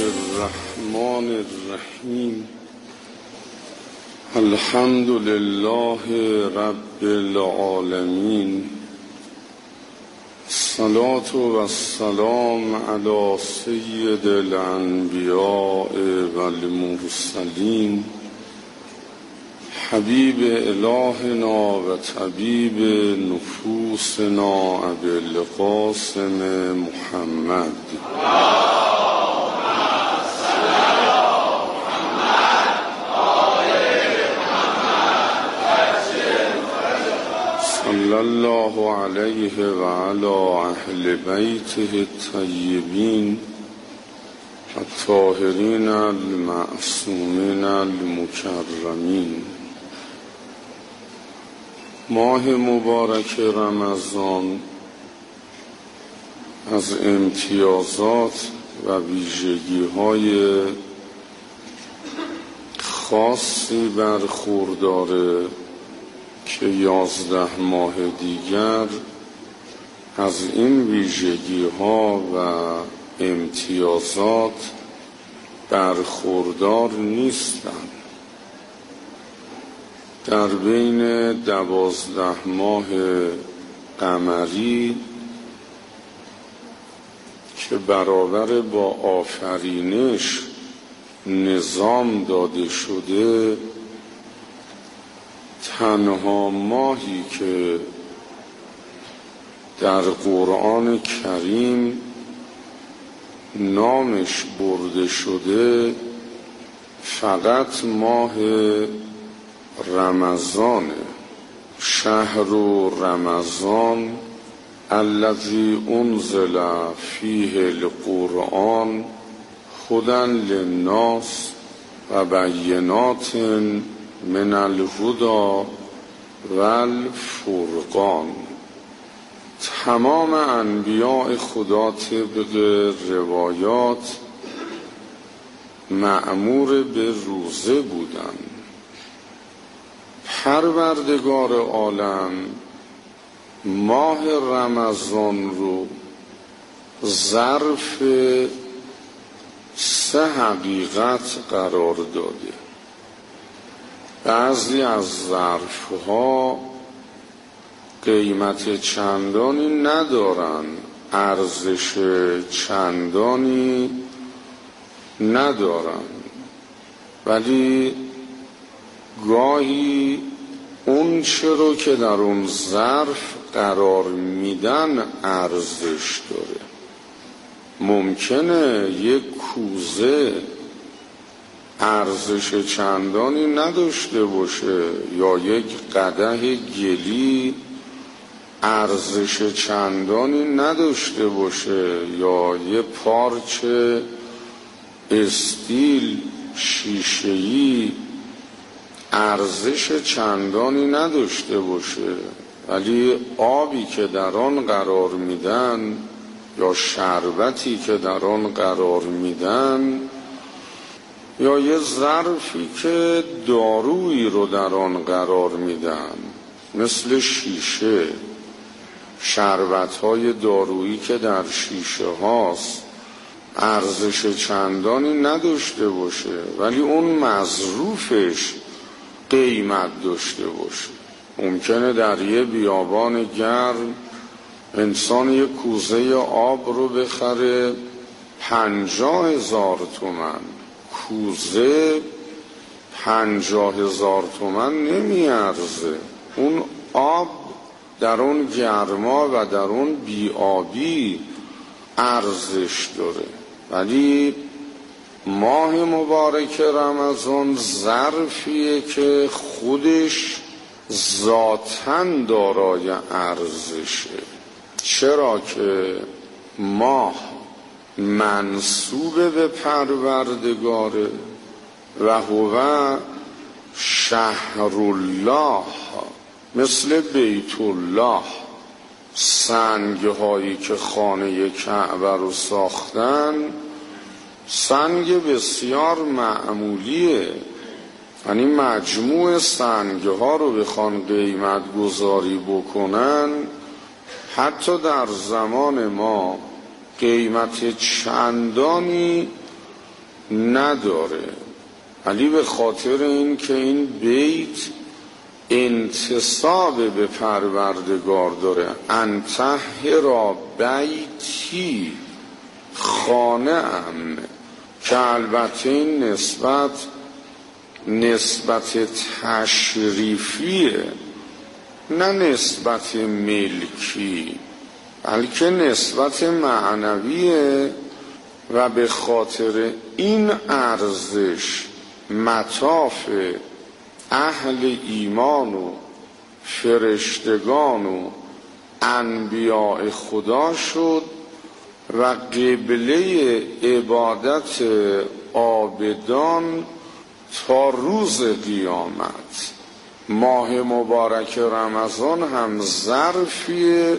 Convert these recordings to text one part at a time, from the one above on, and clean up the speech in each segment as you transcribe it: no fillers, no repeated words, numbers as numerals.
الرحمن الرحیم. الحمد لله رب العالمین. الصلاة والسلام علی سید الانبیاء والمرسلین، حبیب الهنا و طبیب نفوسنا ابی القاسم محمد. صلی الله علیه و علی اهل بیته الطیبین الطاهرین المعصومین المکرمین. ماه مبارک رمضان از امتیازات و ویژگی‌های خاصی برخورداره که 11 ماه دیگر از این ویژگی‌ها و امتیازات برخوردار نیستند. در بین 12 ماه قمری که برابر با آفرینش نظام داده شده، تنها ماهی که در قرآن کریم نامش برده شده فقط ماه رمضانه. شهر رمضان الذی انزل فیه القرآن هدی للناس و بینات من الهدی والفرقان. تمام انبیاء خدا طبق روایات مأمور به روزه بودند. پروردگار عالم ماه رمضان رو ظرف 3 حقیقت قرار داده. بعضی از ظرفها قیمت چندانی ندارن، ارزش چندانی ندارن، ولی گاهی اون چه رو که در اون ظرف قرار میدن ارزش داره. ممکنه یک کوزه ارزش چندانی نداشته باشه یا یک قدح گلی ارزش چندانی نداشته باشه یا یه پارچه استیل شیشه‌ای ارزش چندانی نداشته باشه، ولی آبی که در آن قرار میدن یا شربتی که در آن قرار میدن یا یه ظرفی که دارویی رو در آن قرار میدن، مثل شیشه، شربت‌های دارویی که در شیشه هاست، ارزش چندانی نداشته باشه ولی اون مظروفش قیمت داشته باشه. ممکنه در یه بیابان گرم انسان یه کوزه آب رو بخره 50,000 تومان. کوزه 50,000 تومان نمیارزه. اون آب در اون گرما و در اون بیابی ارزش داره، ولی ماه مبارک رمضان ظرفیه که خودش ذاتاً دارای ارزشه. چرا که ماه منسوب به پروردگاره و هو شهر الله، مثل بیت الله. سنگ هایی که خانه کعبه رو ساختن سنگ بسیار معمولیه، یعنی مجموع سنگ ها رو بخوان قیمت گذاری بکنن حتی در زمان ما قیمت چندانی نداره، ولی به خاطر این که این بیت انتساب به پروردگار داره. انطهر بیتی، خانه ام، که البته این نسبت تشریفیه، نه نسبت ملکی، بلکه نسبت معنویه. و به خاطر این ارزش مطاف اهل ایمان و فرشتگان و انبیاء خدا شد و قبله عبادت عابدان تا روز قیامت. ماه مبارک رمضان هم ظرفیه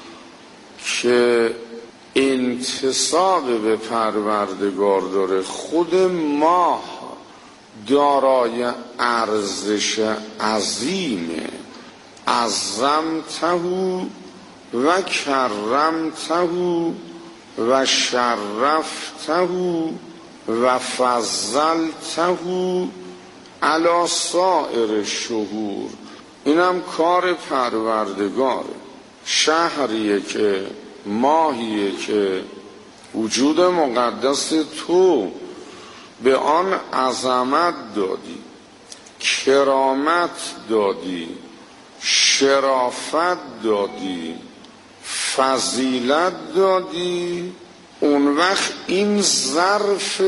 که انتساب به پروردگار داره. خود ماه دارای ارزش عظیمه. عظمته و کرمته و شرفته و فضلته علی سائر الشهور. اینم کار پروردگاره. شهریه که، ماهیه که وجود مقدس تو به آن عظمت دادی، کرامت دادی، شرافت دادی، فضیلت دادی. اون وقت این ظرف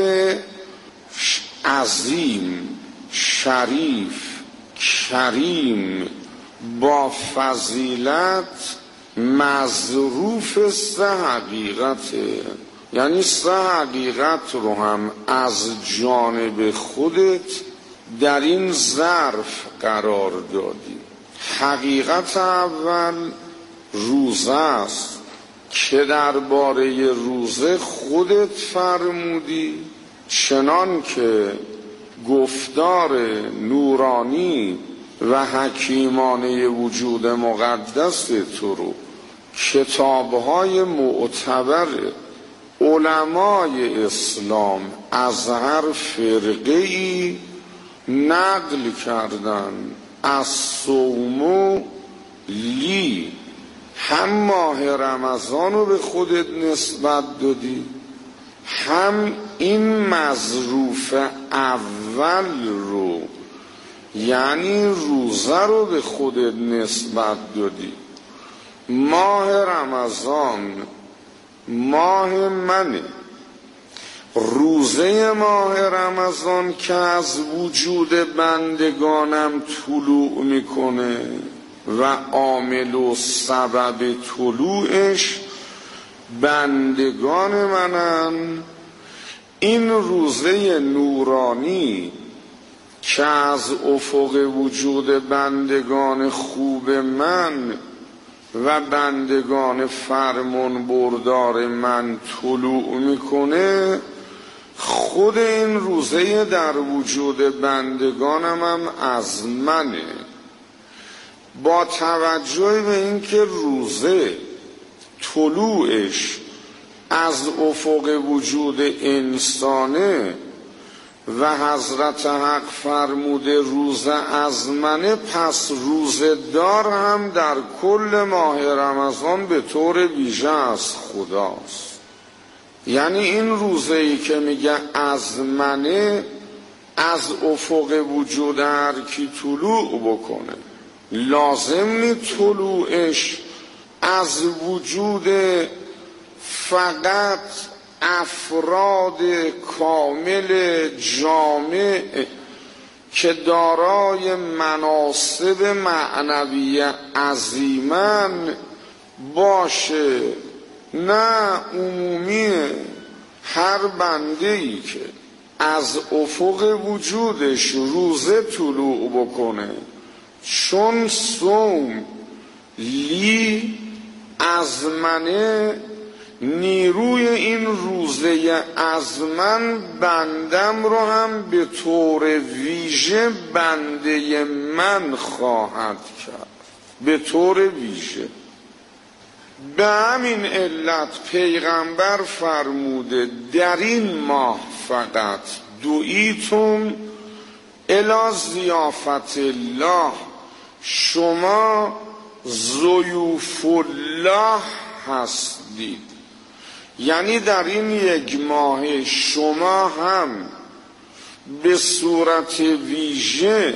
عظیم، شریف، کریم، با فضیلت مظروف سه حقیقته. یعنی سه حقیقت رو هم از جانب خودت در این ظرف قرار دادی. حقیقت اول روزه است که درباره روزه خودت فرمودی، چنان که گفتار نورانی و حکیمانه وجود مقدس تو رو کتاب‌های معتبر علمای اسلام از هر فرقه‌ای نقل کردن. از صوم لی، هم ماه رمضان رو به خودت نسبت دادی، هم این مظروف اول رو یعنی روزه رو به خودت نسبت دادی. ماه رمضان ماه منه. روزه ماه رمضان که از وجود بندگانم طلوع میکنه و عامل و سبب طلوعش بندگان منن، این روزه نورانی که از افق وجود بندگان خوب من و بندگان فرمان بردار من طلوع میکنه، خود این روزه در وجود بندگانم هم از منه. با توجه به اینکه روزه طلوعش از افق وجود انسانه و حضرت حق فرموده روزه از منه، پس روزه دار هم در کل ماه رمضان به طور ویژه از خداست. یعنی این روزه‌ای که میگه از منه، از افق وجود هر کی طلوع بکنه، لازم نی طلوعش از وجود فقط افراد کامل جامع که دارای مناصب معنوی عظیمن باشه، نه عمومی هر بنده‌ای که از افق وجودش روزه طلوع بکنه، چون صوم لی از منه، نیروی این روزه از من بندم رو هم به طور ویژه بنده من خواهد کرد. به طور ویژه به همین علت پیغمبر فرموده در این ماه فقط دعیتم الی ضیافت الله، شما ضیوف الله هستید. یعنی در این یک ماه شما هم به صورت ویژه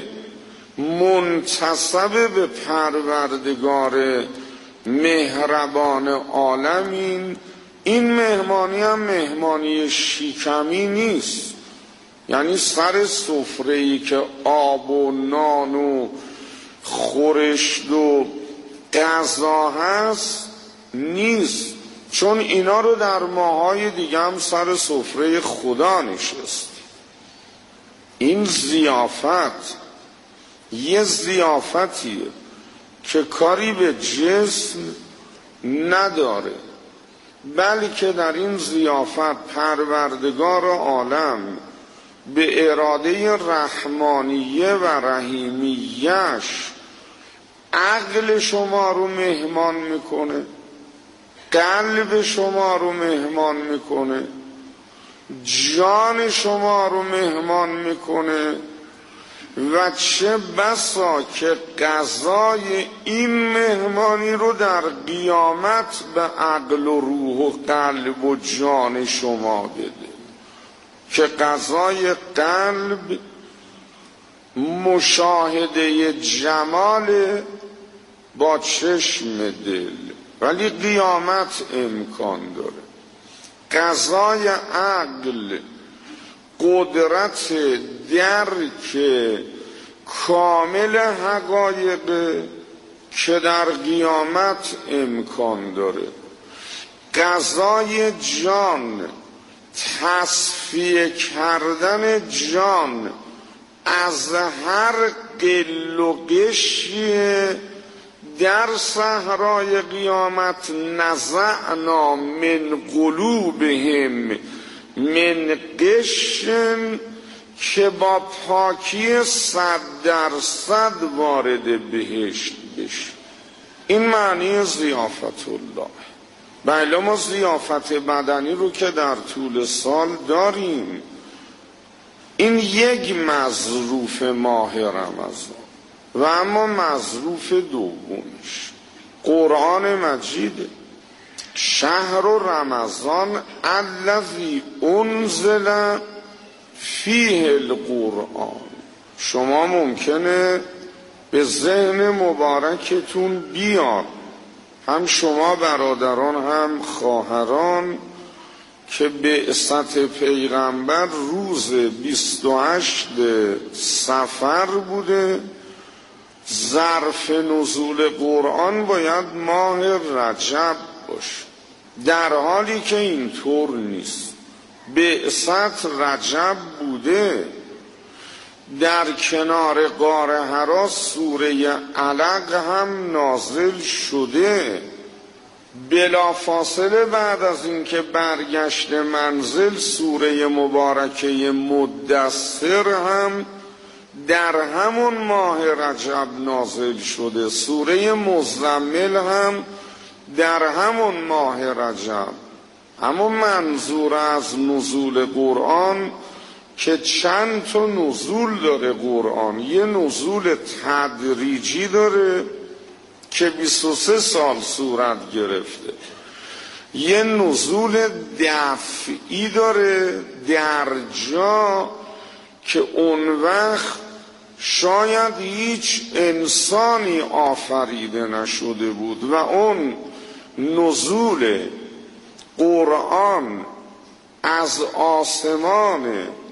منتسب به پروردگار مهربان عالمین. این مهمانی هم مهمانی شیکمی نیست، یعنی سر سفره‌ای که آب و نان و خورشت و غذا هست نیست، چون اینا رو در ماهای دیگه هم سر سفره خدا نشست. این ضیافت یه ضیافتیه که کاری به جسم نداره، بلکه در این ضیافت پروردگار عالم به اراده رحمانیه و رحیمیش عقل شما رو مهمان میکنه، قلب شما رو مهمان میکنه، جان شما رو مهمان میکنه و چه بسا که قضای این مهمانی رو در قیامت به عقل و روح و قلب و جان شما بده، که قضای قلب مشاهده جمال با چشم دل، ولی قیامت امکان داره. قضای عقل قدرت درک کامل حقایق که در قیامت امکان داره. قضای جان تصفیه کردن جان از هر قل و قشی در صحرای قیامت. نزعنا من قلوبهم من غشن، که با پاکی 100% وارد بهشت بشه. این معنی ضیافت الله. بله ما ضیافت بدنی رو که در طول سال داریم، این یک مظروف ماه رمضان. و اما مظروف دومش قرآن مجید، شهر رمضان الذی انزل فیه القرآن. شما ممکنه به ذهن مبارکتون بیاد، هم شما برادران هم خواهران، که بعثت پیغمبر روز 28 صفر بوده. ظرف نزول قرآن باید ماه رجب باشه، در حالی که اینطور نیست. بعثت رجب بوده. در کنار غار حرا سوره علق هم نازل شده. بلافاصله بعد از اینکه برگشت منزل سوره مبارکه مدثر هم در همون ماه رجب نازل شده. سوره مزمل هم در همون ماه رجب. اما منظور از نزول قرآن که چند تا نزول داره قرآن. یه نزول تدریجی داره که 23 سال صورت گرفته. یه نزول دفعی داره در جا که اون وقت شاید هیچ انسانی آفریده نشده بود و اون نزول قرآن از آسمان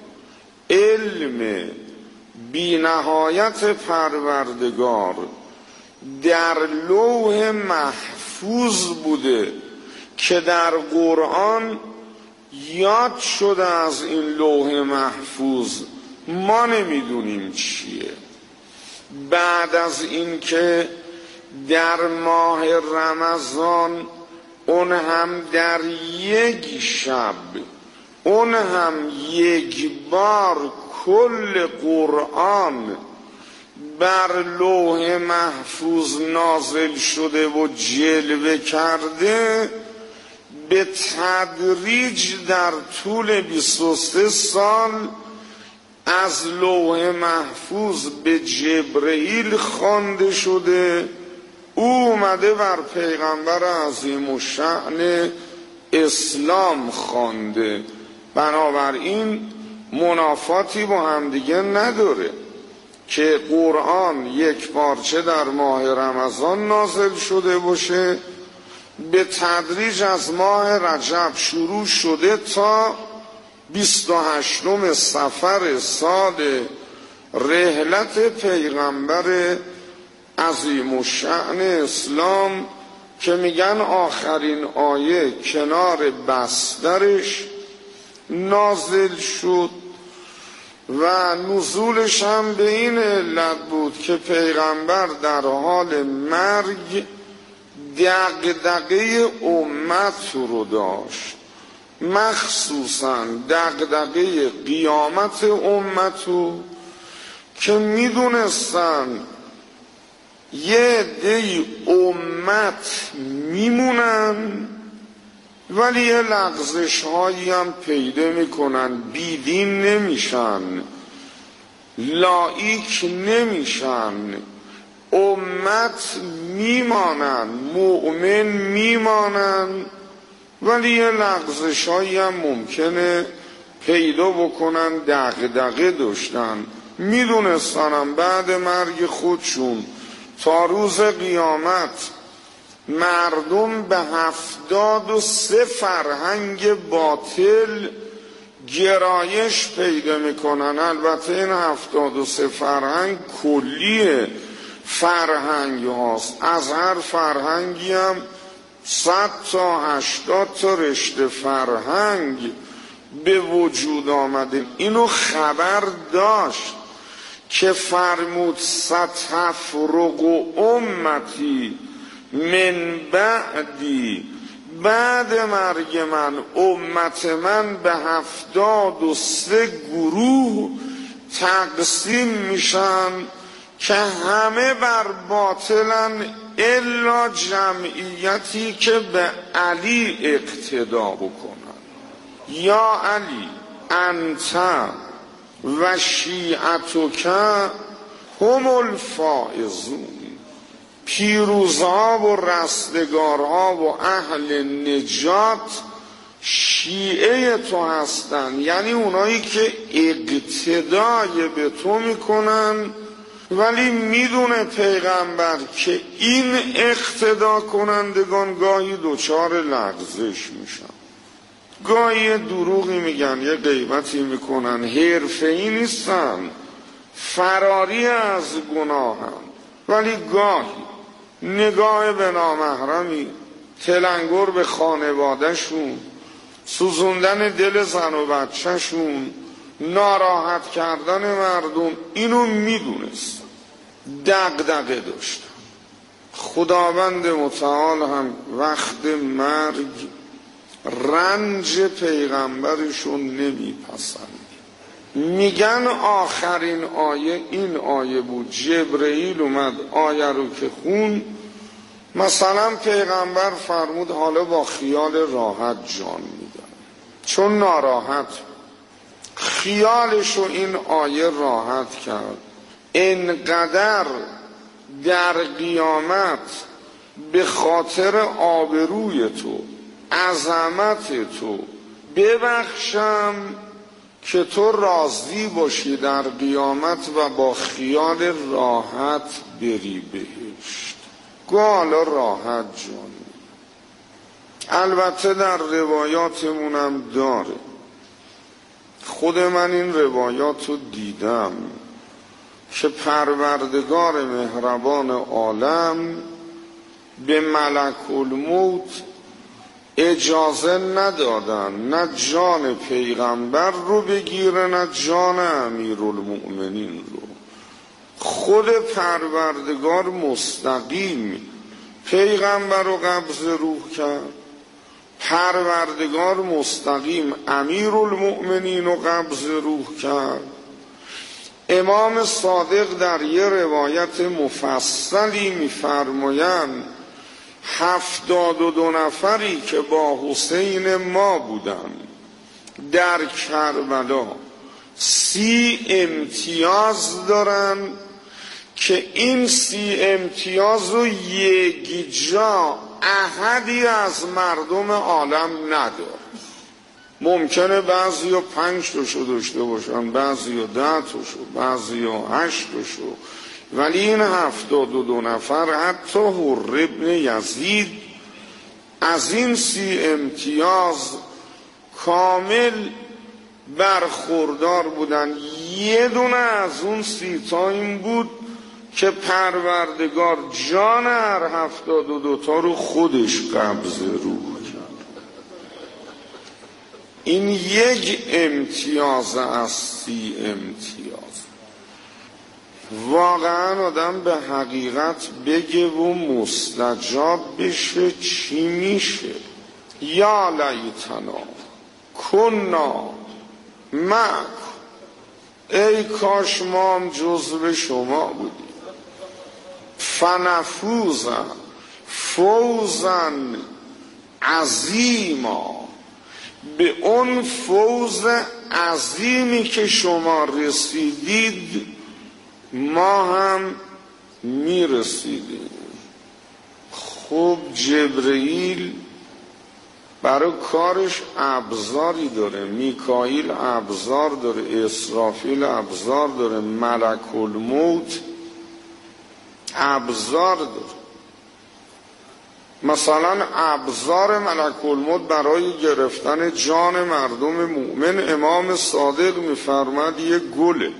علم بی نهایت پروردگار در لوح محفوظ بوده که در قرآن یاد شده. از این لوح محفوظ ما نمیدونیم چیه. بعد از اینکه در ماه رمضان، اون هم در یک شب، اون هم یک بار، کل قرآن بر لوح محفوظ نازل شده و جلوه کرده، به تدریج در طول 23 سال از لوح محفوظ به جبرئیل خوانده شده. او اومده بر پیغمبر عظیم الشأن اسلام خوانده. بنابراین منافاتی با همدیگه نداره که قرآن یک پارچه در ماه رمضان نازل شده باشه، به تدریج از ماه رجب شروع شده تا 28 صفر سال رحلت پیغمبر عظیم الشأن اسلام که میگن آخرین آیه کنار بسترش نازل شد و نزولش هم به این علت بود که پیغمبر در حال مرگ دغدغه امت رو داشت، مخصوصا دغدغه قیامت امت رو که میدونستن یه عده امت میمونن ولی یه لغزش هایی هم پیدا میکنن، بیدین نمیشن، لایک نمیشن، امت میمانن، مؤمن میمانن، ولی یه لغزش هایی هم ممکنه پیدا بکنن، دغدغه داشتن، میدونستنم بعد مرگ خودشون تا روز قیامت مردم به 73 فرهنگ باطل گرایش پیدا میکنن. البته این 73 فرهنگ کلیه فرهنگ هاست، از هر فرهنگی هم 100 تا 80 تا رشته فرهنگ به وجود آمده. اینو خبر داشت که فرمود ستفرق امتی من بعدی، بعد مرگ من امت من به 73 گروه تقسیم میشن که همه بر باطلن الا جمعیتی که به علی اقتدا بکنن. یا علی انت و شیعتک هم الفائزون، پیروزها و رستگارها و اهل نجات شیعه تو هستن، یعنی اونایی که اقتدای به تو میکنن ولی میدونه پیغمبر که این اقتدا کنندگان گاهی دوچار لغزش میشن، گاهی دروغی میگن، یه غیبتی میکنن، حرفه‌ای نیستن، فراری از گناهن، ولی گاهی نگاه به نامحرمی، تلنگر به خانوادهشون، سوزوندن دل زن و بچهشون، ناراحت کردن مردم، اینو میدونست، دغدغه داشتن. خداوند متعال هم وقت مرگ رنج پیغمبرشون نمیپسند. میگن آخرین آیه این آیه بود، جبرئیل اومد آیه رو که خون، مثلا پیغمبر فرمود حالا با خیال راحت جان میدن، چون ناراحت خیالشو این آیه راحت کرد. انقدر در قیامت به خاطر آبروی تو، عظمت تو ببخشم که تو راضی باشی در قیامت و با خیال راحت بری بهشت. حالا راحت جان. البته در روایاتمونم داره، خود من این روایات رو دیدم که پروردگار مهربان عالم به ملک الموت اجازه ندادن نه جان پیغمبر رو بگیره نه جان امیرالمؤمنین رو. خود پروردگار مستقیم پیغمبر رو قبض روح کرد، پروردگار مستقیم امیرالمؤمنین رو قبض روح کرد. امام صادق در یه روایت مفصلی می‌فرمایند 72 نفری که با حسین ما بودن در کربلا 30 امتیاز دارن که این 30 امتیاز رو یک جا احدی از مردم عالم نداره. ممکنه بعضی ها 5 تاشو داشته باشن، بعضی ها 10 تاشو، بعضی ها 8 تاشو، ولی این 72 نفر حتی حر ابن یزید از این 30 امتیاز کامل برخوردار بودن. یه دونه از اون 30 تا این بود که پروردگار جان هر 72 تا رو خودش قبض روح کرد. این یک امتیاز از 30 امتیاز. واقعا آدم به حقیقت بگه و مستجاب بشه چی میشه؟ یا لیتنا کنا معکم، ای کاش ما هم جزو شما بودیم. فنفوزا فوزا عظیما، به اون فوز عظیمی که شما رسیدید ما هم میرسیدیم. خب جبرئیل برای کارش ابزاری داره، میکائیل ابزار داره، اسرافیل ابزار داره، ملک الموت ابزار داره. مثلا ابزار ملک الموت برای گرفتن جان مردم مؤمن امام صادق میفرماد یه گله.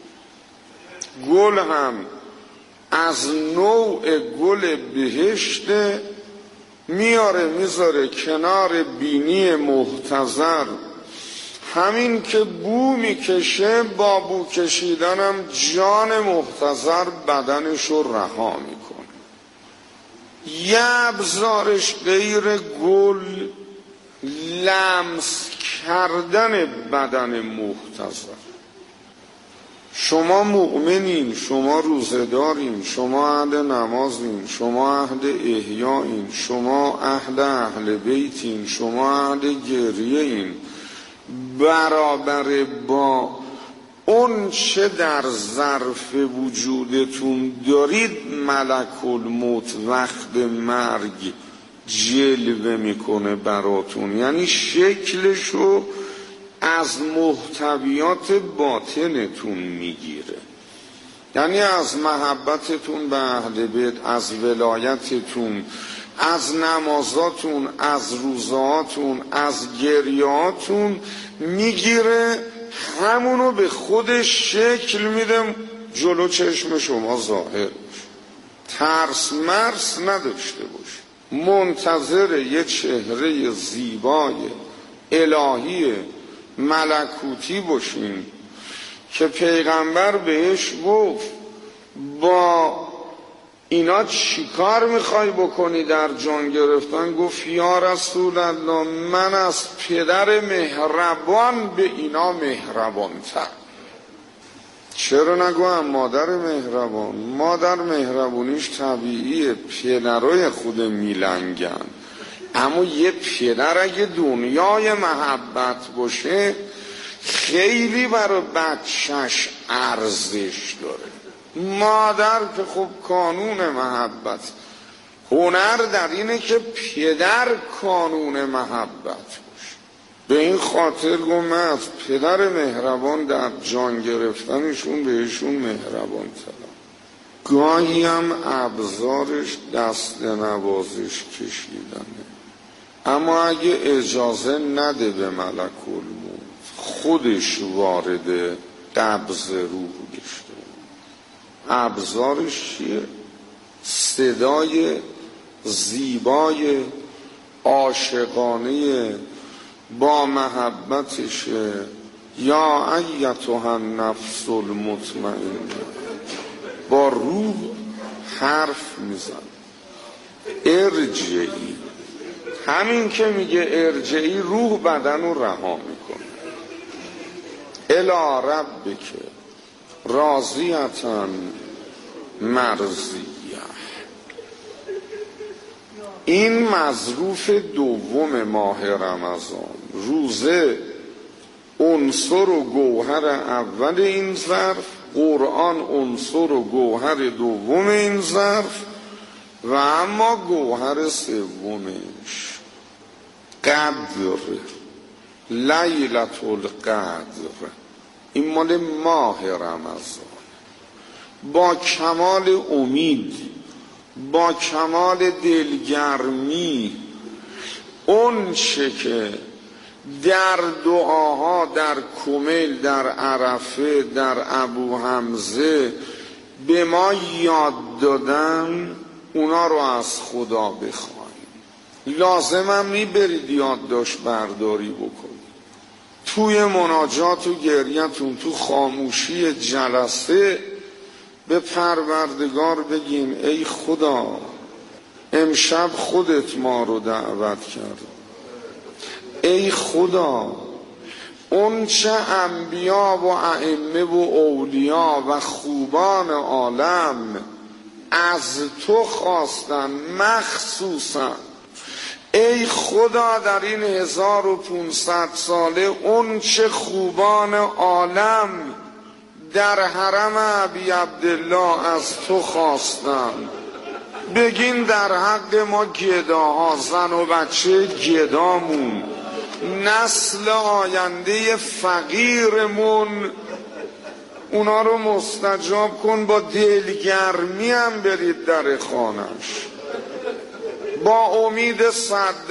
گل هم از نوع گل بهشت میاره میذاره کنار بینی محتضر، همین که بو میکشه با بو کشیدنم جان محتضر بدنش رو رها میکنه. یه ابزارش غیر گل لمس کردن بدن محتضر. شما مؤمنین، شما روزه‌دارین، شما اهل نمازین، شما اهل احیائین، شما اهل بیتین، شما اهل گریه‌این، برابر با اون چه در ظرف وجودتون دارید ملک الموت وقت مرگ جلوه میکنه براتون، یعنی شکلشو از محتویات باطنتون میگیره، یعنی از محبتتون به اهل بیت، از ولایتتون، از نمازاتون، از روزهاتون، از گریهاتون میگیره، همونو به خودش شکل میده، جلو چشم شما ظاهر بشه. ترس مرس نداشته باش، منتظر یه چهره زیبای الهی ملکوتی باشین که پیغمبر بهش گفت با اینا چیکار میخوای بکنی در جان گرفتن؟ گفت یا رسول الله من از پدر مهربان به اینا مهربانتر. چرا نگویم مادر مهربان؟ مادر مهربونیش طبیعیه، پدرای خود میلنگن، اما یه پدر اگه دنیای محبت باشه خیلی برای بچهش ارزش داره. مادر که خب کانون محبت، هنر در اینه که پدر کانون محبت باشه. به این خاطر گفت من از پدر مهربان در جان گرفتنشون بهشون مهربان ترم. گاهی هم ابزارش دست نوازش کشیدنه، اما اگه اجازه نده به ملک الموت خودش وارد قبض روح گشته. ابزارش چیه؟ صدای زیبای عاشقانه با محبتشه. یا ایتها النفس المطمئنه، با روح حرف میزن. ارجعی، همین که میگه ارجعی روح بدن رو رها میکنه. الی ربک راضیة مرضیه. این مظروف دوم ماه رمضان. روزه عنصر و گوهر اول این ظرف، قرآن عنصر و گوهر دوم این ظرف، و اما گوهر سومش قدر، لیلة القدر، این مال ماه رمضان. با کمال امید، با کمال دلگرمی، اون چه که در دعاها در کمیل، در عرفه، در ابو حمزه به ما یاد دادن، اونا رو از خدا بخواهیم. لازمم نی برید یادداشت برداری بکنید، توی مناجات و گریتون، تو خاموشی جلسه به پروردگار بگین ای خدا امشب خودت ما رو دعوت کرد. ای خدا اون چه انبیا و ائمه و اولیا و خوبان عالم از تو خواستن مخصوصا، ای خدا در این 1500 ساله اون چه خوبان عالم در حرم ابی عبدالله از تو خواستن، بگین در حق ما گداها، زن و بچه گدامون، نسل آینده فقیرمون، اونا رو مستجاب کن. با دلگرمی هم برید در خانش، با امید 100%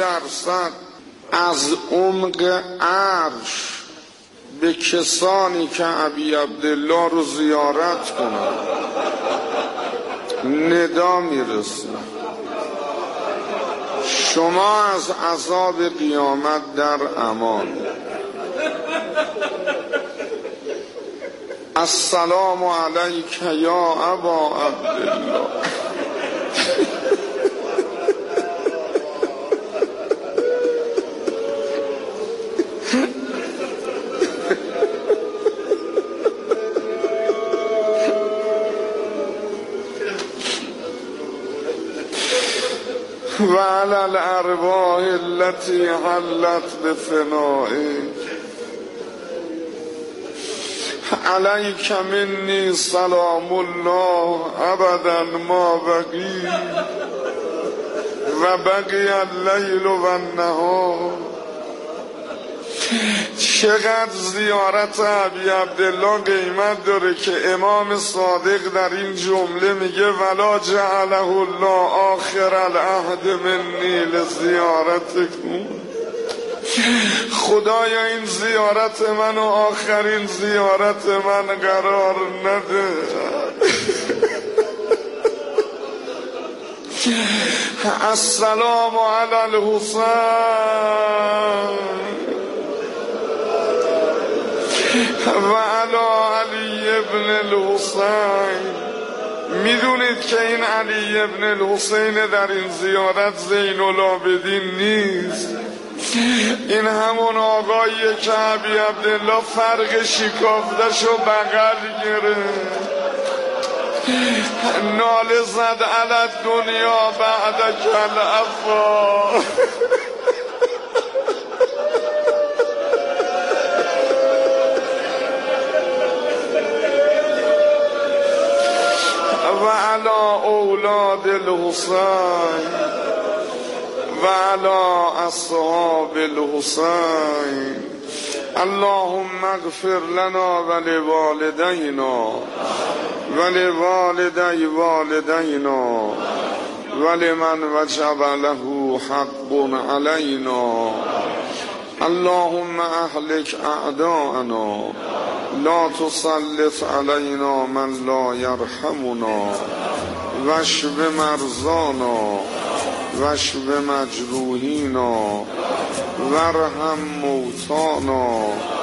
از عمق عرش به کسانی که ابی عبدالله رو زیارت کنن ندا میرسه شما از عذاب قیامت در امان. السلام علیک یا ابا عبدالله. و علی الارواح التي حلت بفنائک علیک منی سلام الله ابدا ما بقی و بقی اللیل و النهار. چقدر زیارت ابی عبدالله قیمت داره که امام صادق در این جمله میگه ولا جعله الله آخر العهد منی لزیارتکم. خدایا این زیارت من و آخرین زیارت من قرار نده. السلام علی الحسین و علی علی ابن الحسین. میدونید که این علی ابن الحسین در این زیارت زین العابدین نیست، این همون آقاییه که ابی عبدالله فرق شکافتشو بغل گرفت، ناله زد علی دنیا بعد کل افا. و علی اولاد الحسین و علی اصحاب الحسین. اللهم اغفر لنا و لوالدینا و لوالدی والدینا و لمن وجب له حق علینا. اللهم اهلک اعداءنا لا تسلط علینا من لا یرحمنا واشف مرضانا واشف مجروحینا وارحم موتانا